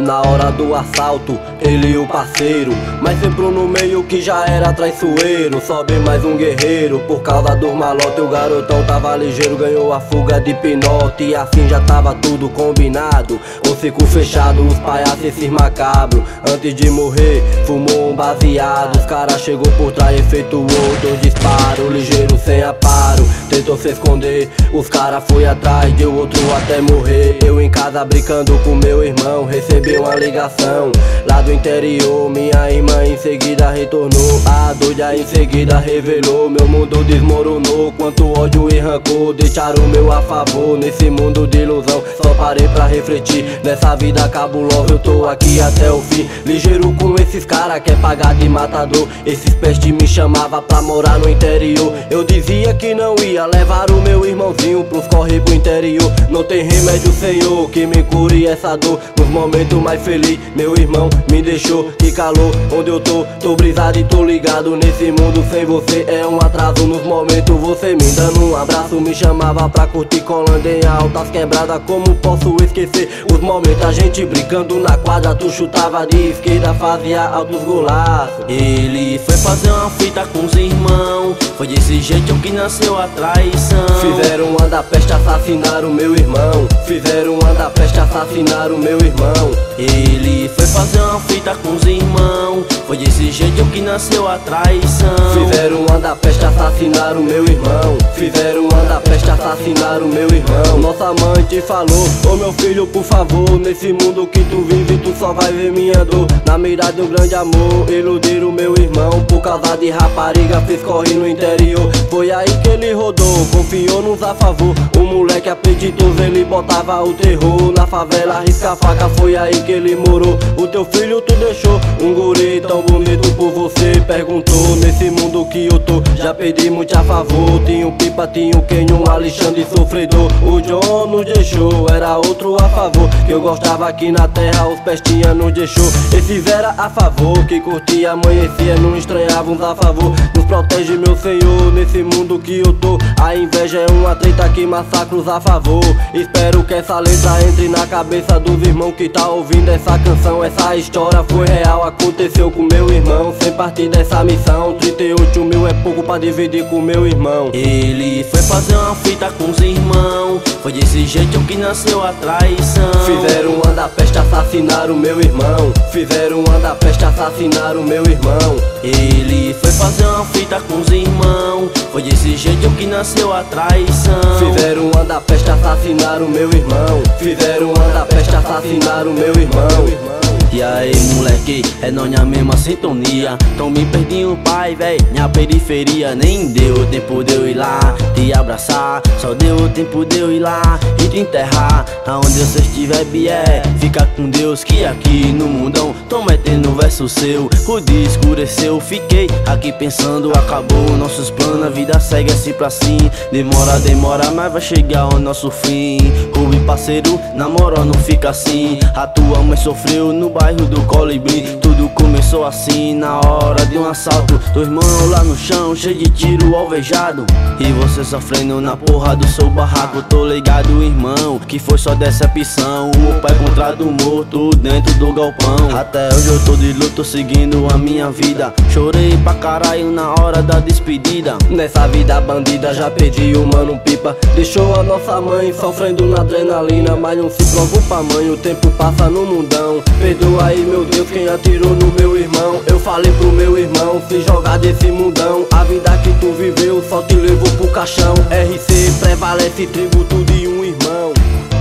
Na hora do assalto, ele e o parceiro, mas sempre no meio que já era traiçoeiro. Sobe mais um guerreiro, por causa dos malotes o garotão tava ligeiro, ganhou a fuga de pinote. E assim já tava tudo combinado, o ciclo fechado, os palhaços esses macabros. Antes de morrer, fumou um baseado, os cara chegou por trás e efetuou 2 disparos. Ligeiro sem aparo, tentou se esconder, os cara foi atrás, deu outro até morrer. Eu em casa brincando com meu irmão, recebi uma ligação lá do interior. Minha irmã em seguida retornou, a doida em seguida revelou: meu mundo desmoronou, quanto ódio e rancor deixaram o meu a favor. Nesse mundo de ilusão, só parei pra refletir, nessa vida cabulosa eu tô aqui até o fim. Ligeiro com esses cara, quer pagar de matador, esses pestes me chamava pra morar no interior. Eu dizia que não ia levar o meu irmãozinho pros corre pro interior. Não tem remédio, Senhor, que me cure essa dor. Nos momentos mais felizes, meu irmão me deixou. Que calor, onde eu tô brisado e tô ligado. Nesse mundo sem você é um atraso. Nos momentos você me dando um abraço, me chamava pra curtir colando em altas quebradas. Como posso esquecer os momentos a gente brincando na quadra? Tu chutava de esquerda, fazia altos golaços. Ele foi fazer uma fita com os irmãos, foi desse jeito que nasceu a traição. Fizeram uma da peste, assassinaram meu irmão. Fizeram uma da peste, assassinaram meu irmão. Ele foi fazer uma fita com os irmãos, foi desse jeito que nasceu a traição. Fizeram uma da peste, assassinaram meu irmão. Fizeram uma da peste, assassinaram meu irmão. Nossa mãe te falou: ô meu filho, por favor, nesse mundo que tu vive, tu só vai ver minha dor. Na mira de um grande amor, iludiram meu irmão. Por causa de rapariga, fez corre no interior. Foi aí que ele rodou, confiou nos a favor. O moleque apetitoso, ele botava o terror. Na favela, risca a faca, foi aí que ele morou. O teu filho tu deixou, um guri tão bonito por você. Perguntou: nesse mundo que eu tô, já perdi muito a favor. Tinha o Pipa, tinha o Kenyon, Alexandre sofredor. O John nos deixou, era outro a favor. Que eu gostava aqui na terra, os pestinha nos deixou. Esses era a favor, que curtia, amanhecia, não estranhava uns a favor. Nos protege, meu Senhor, nesse mundo que eu tô. A inveja é uma treta que massacra os a favor. Espero que essa letra entre na cabeça dos irmãos que tá ouvindo essa canção. Essa história foi real, aconteceu com meu irmão. Sem partir dessa missão, 38 mil é pouco pra dividir com meu irmão. Ele foi fazer uma fita com os irmãos, foi desse jeito que nasceu a traição. Fizeram uma da peste, assassinaram meu irmão. Fizeram uma da peste, assassinaram meu irmão. Ele foi fazer uma fita com os irmãos, foi desse jeito que nasceu a traição. Fizeram uma da peste, assassinaram meu irmão. Fizeram uma da peste, assassinaram meu irmão. E aí moleque, é nós na mesma sintonia. Então me perdi o pai, véi, minha periferia. Nem deu tempo de eu ir lá te abraçar, só deu tempo de eu ir lá e te enterrar. Aonde você estiver, bié, fica com Deus, que aqui no mundão tô metendo verso seu. O dia escureceu, fiquei aqui pensando, acabou nossos planos, a vida segue assim pra sim. Demora, mas vai chegar o nosso fim. Rubi parceiro, na moral não fica assim. A tua mãe sofreu no bairro do Colibri, tudo começou assim na hora de um assalto. 2 irmãos lá no chão, cheio de tiro alvejado, e você sofrendo na porra do seu barraco. Tô ligado, irmão, que foi só decepção. O pai encontrado morto dentro do galpão. Até hoje eu tô de luto seguindo a minha vida. Chorei pra caralho na hora da despedida. Nessa vida bandida já perdi o mano Pipa. Deixou a nossa mãe sofrendo na adrenalina. Mas não se preocupa, mãe, o tempo passa no mundão. Perdoa aí, meu Deus, quem atirou no meu irmão. Eu falei pro meu irmão se jogar desse mundão. A vida que tu viveu só te levou pro caixão. RC prevalece, tributo de um irmão.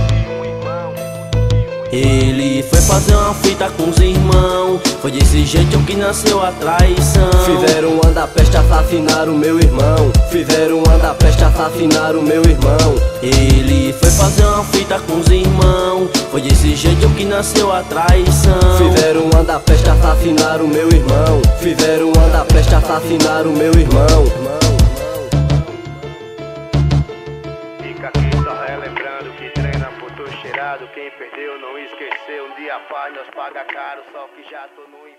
Ele foi fazer uma fita com os irmãos, foi desse jeito que nasceu a traição. Fizeram uma da peste, assassinaram meu irmão. Fizeram uma da peste, assassinaram meu irmão. Ele foi fazer uma fita com os irmãos, foi desse jeito que nasceu a traição. Fizeram uma da peste, assassinaram meu irmão. Fizeram uma da peste, assassinaram meu irmão. Fica aqui só relembrando que treina por tô cheirado. Quem perdeu não esqueceu, um dia a paz nós paga caro, só que já tô no